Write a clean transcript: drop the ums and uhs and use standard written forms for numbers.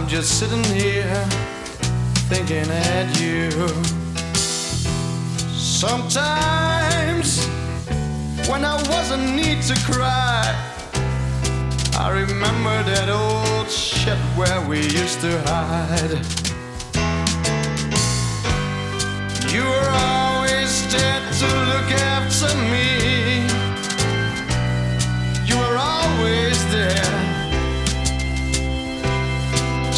I'm just sitting here thinking at you. Sometimes when I wasn't need to cry, I remember that old shed where we used to hide. You were always there to look after me.